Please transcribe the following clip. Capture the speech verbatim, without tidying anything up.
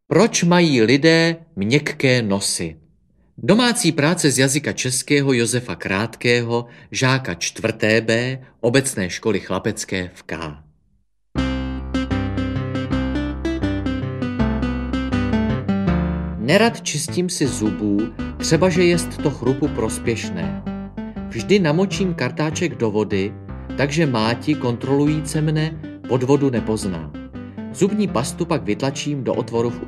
Proč mají lidé měkké nosy? Domácí práce z jazyka českého Josefa Krátkého, žáka čtvrté B, obecné školy chlapecké v K. Nerad čistím si zubů, třebaže jest to chrupu prospěšné. Vždy namočím kartáček do vody, takže máti kontrolujíce mne podvodu nepozná. Zubní pastu pak vytlačím do otvoru v